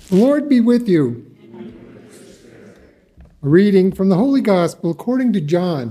The Lord be with you. A reading from the Holy Gospel according to John.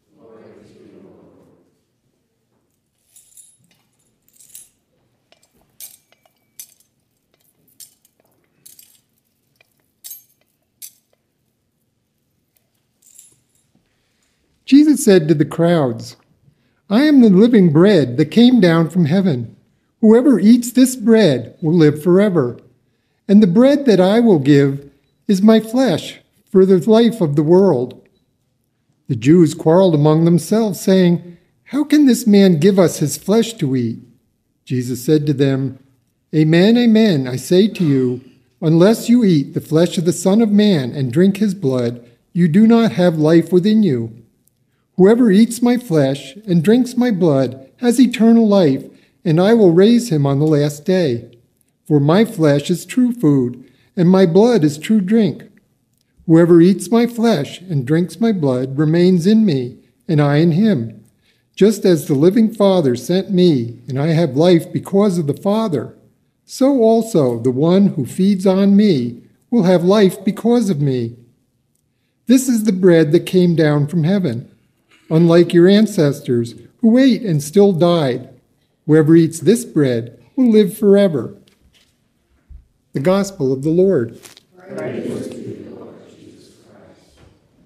Jesus said to the crowds, "I am the living bread that came down from heaven. Whoever eats this bread will live forever. And the bread that I will give is my flesh for the life of the world." The Jews quarreled among themselves, saying, "How can this man give us his flesh to eat?" Jesus said to them, "Amen, amen, I say to you, unless you eat the flesh of the Son of Man and drink his blood, you do not have life within you. Whoever eats my flesh and drinks my blood has eternal life, and I will raise him on the last day. For my flesh is true food, and my blood is true drink. Whoever eats my flesh and drinks my blood remains in me, and I in him. Just as the living Father sent me, and I have life because of the Father, so also the one who feeds on me will have life because of me. This is the bread that came down from heaven. Unlike your ancestors, who ate and still died, whoever eats this bread will live forever." The Gospel of the Lord. Praise to you, Lord Jesus Christ.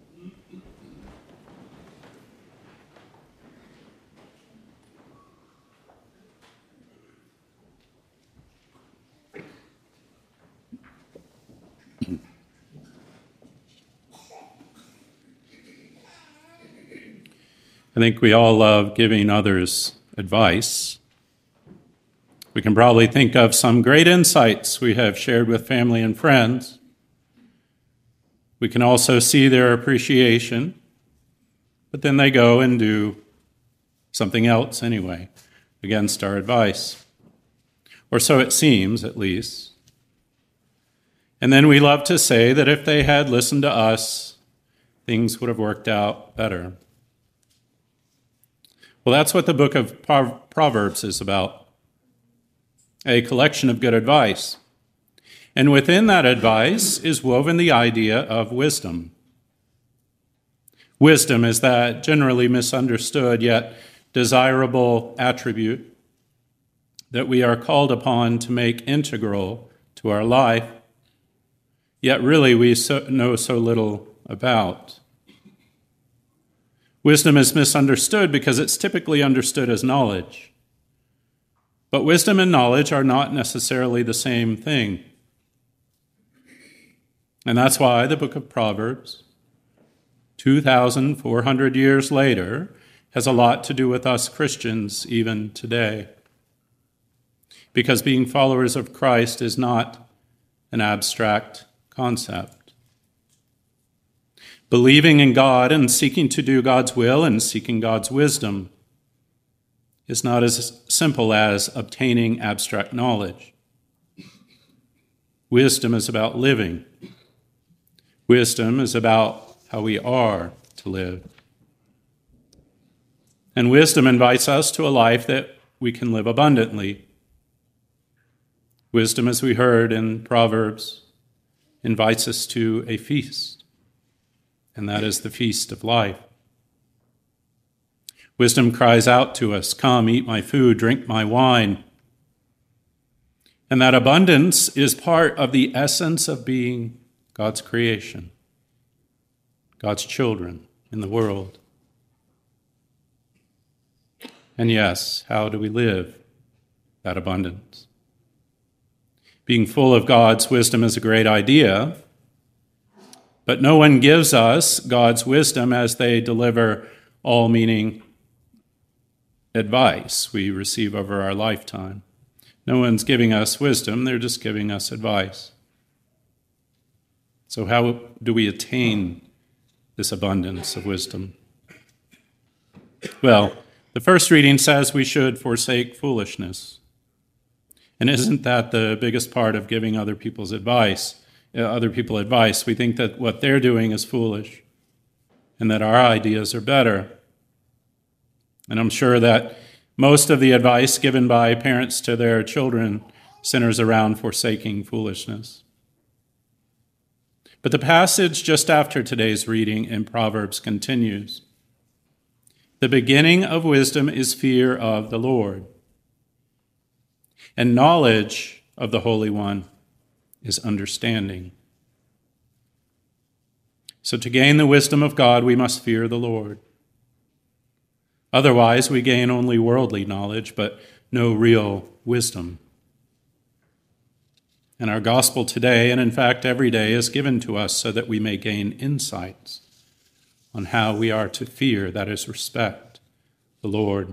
I think we all love giving others advice. We can probably think of some great insights we have shared with family and friends. We can also see their appreciation, but then they go and do something else anyway, against our advice. Or so it seems, at least. And then we love to say that if they had listened to us, things would have worked out better. Well, that's what the book of Proverbs is about, a collection of good advice. And within that advice is woven the idea of wisdom. Wisdom is that generally misunderstood yet desirable attribute that we are called upon to make integral to our life, yet really we know so little about. Wisdom is misunderstood because it's typically understood as knowledge. But wisdom and knowledge are not necessarily the same thing. And that's why the book of Proverbs, 2,400 years later, has a lot to do with us Christians even today. Because being followers of Christ is not an abstract concept. Believing in God and seeking to do God's will and seeking God's wisdom is not as simple as obtaining abstract knowledge. Wisdom is about living. Wisdom is about how we are to live. And wisdom invites us to a life that we can live abundantly. Wisdom, as we heard in Proverbs, invites us to a feast. And that is the feast of life. Wisdom cries out to us, "Come, eat my food, drink my wine." And that abundance is part of the essence of being God's creation, God's children in the world. And yes, how do we live that abundance? Being full of God's wisdom is a great idea, but no one gives us God's wisdom as they deliver all-meaning advice we receive over our lifetime. No one's giving us wisdom, they're just giving us advice. So how do we attain this abundance of wisdom? Well, the first reading says we should forsake foolishness. And isn't that the biggest part of giving other people advice? We think that what they're doing is foolish and that our ideas are better. And I'm sure that most of the advice given by parents to their children centers around forsaking foolishness. But the passage just after today's reading in Proverbs continues. The beginning of wisdom is fear of the Lord, and knowledge of the Holy One is understanding. So to gain the wisdom of God, we must fear the Lord. Otherwise, we gain only worldly knowledge, but no real wisdom. And our gospel today, and in fact every day, is given to us so that we may gain insights on how we are to fear, that is, respect the Lord.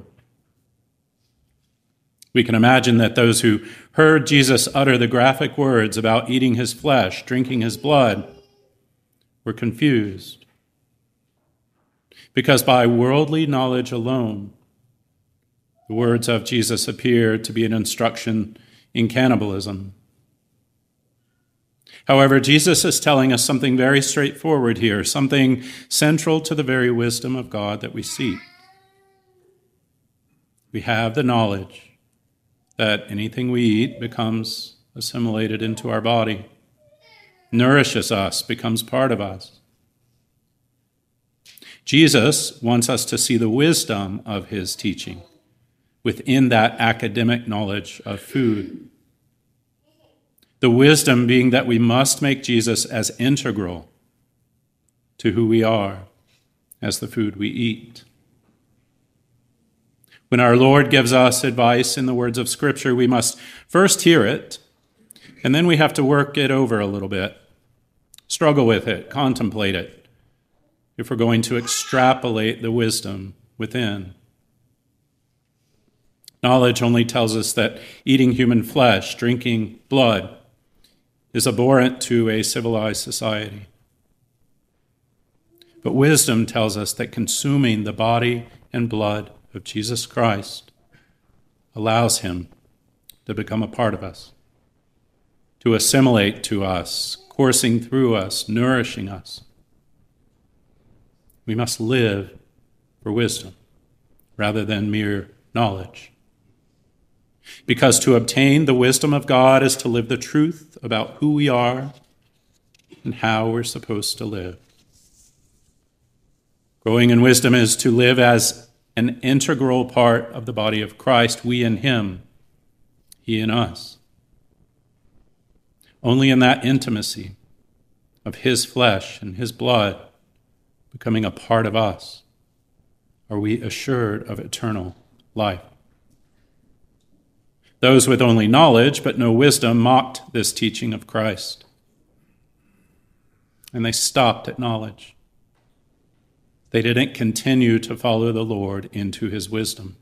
We can imagine that those who heard Jesus utter the graphic words about eating his flesh, drinking his blood, were confused. Because by worldly knowledge alone, the words of Jesus appeared to be an instruction in cannibalism. However, Jesus is telling us something very straightforward here, something central to the very wisdom of God that we seek. We have the knowledge that anything we eat becomes assimilated into our body, nourishes us, becomes part of us. Jesus wants us to see the wisdom of his teaching within that academic knowledge of food. The wisdom being that we must make Jesus as integral to who we are as the food we eat. When our Lord gives us advice in the words of Scripture, we must first hear it, and then we have to work it over a little bit, struggle with it, contemplate it, if we're going to extrapolate the wisdom within. Knowledge only tells us that eating human flesh, drinking blood, is abhorrent to a civilized society. But wisdom tells us that consuming the body and blood of Jesus Christ allows him to become a part of us, to assimilate to us, coursing through us, nourishing us. We must live for wisdom rather than mere knowledge. Because to obtain the wisdom of God is to live the truth about who we are and how we're supposed to live. Growing in wisdom is to live as an integral part of the body of Christ, we in him, he in us. Only in that intimacy of his flesh and his blood becoming a part of us are we assured of eternal life. Those with only knowledge but no wisdom mocked this teaching of Christ. And they stopped at knowledge. They didn't continue to follow the Lord into his wisdom.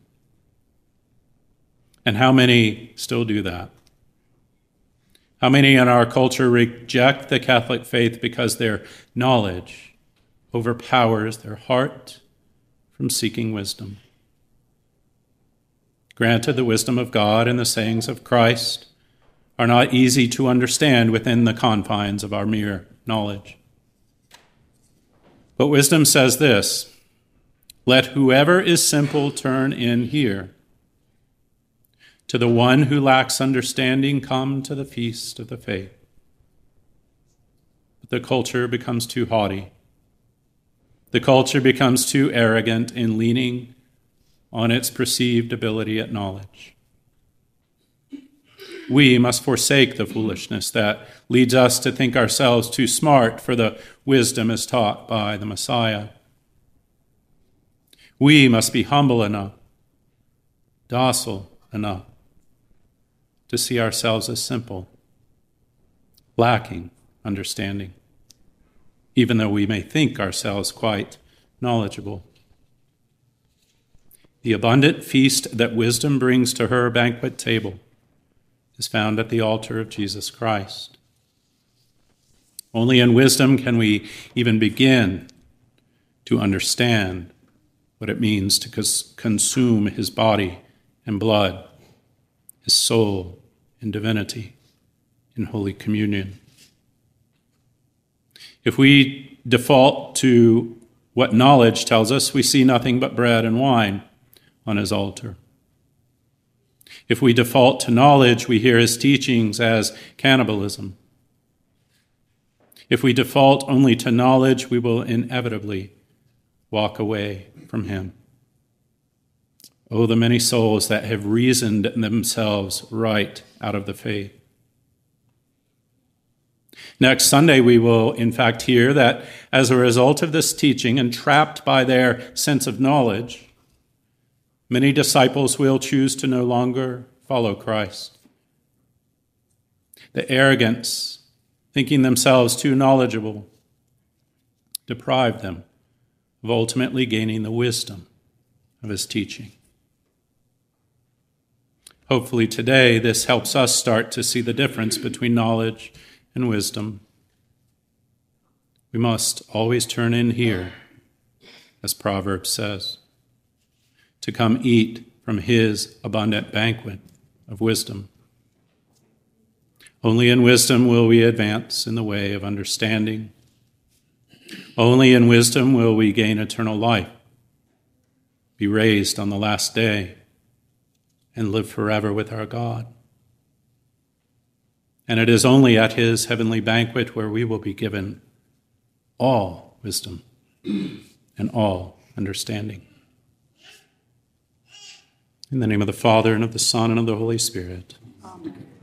And how many still do that? How many in our culture reject the Catholic faith because their knowledge overpowers their heart from seeking wisdom? Granted, the wisdom of God and the sayings of Christ are not easy to understand within the confines of our mere knowledge. But wisdom says this: let whoever is simple turn in here. To the one who lacks understanding, come to the feast of the faith. But the culture becomes too haughty. The culture becomes too arrogant in leaning on its perceived ability at knowledge. We must forsake the foolishness that leads us to think ourselves too smart for the wisdom as taught by the Messiah. We must be humble enough, docile enough to see ourselves as simple, lacking understanding, even though we may think ourselves quite knowledgeable. The abundant feast that wisdom brings to her banquet table is found at the altar of Jesus Christ. Only in wisdom can we even begin to understand what it means to consume his body and blood, his soul and divinity in Holy Communion. If we default to what knowledge tells us, we see nothing but bread and wine on his altar. If we default to knowledge, we hear his teachings as cannibalism. If we default only to knowledge, we will inevitably walk away from him. Oh, the many souls that have reasoned themselves right out of the faith. Next Sunday, we will in fact hear that as a result of this teaching, entrapped by their sense of knowledge, many disciples will choose to no longer follow Christ. The arrogance, thinking themselves too knowledgeable, deprive them of ultimately gaining the wisdom of his teaching. Hopefully today, this helps us start to see the difference between knowledge and wisdom. We must always turn in here, as Proverbs says, to come eat from his abundant banquet of wisdom. Only in wisdom will we advance in the way of understanding. Only in wisdom will we gain eternal life, be raised on the last day, and live forever with our God. And it is only at his heavenly banquet where we will be given all wisdom and all understanding. In the name of the Father, and of the Son, and of the Holy Spirit. Amen.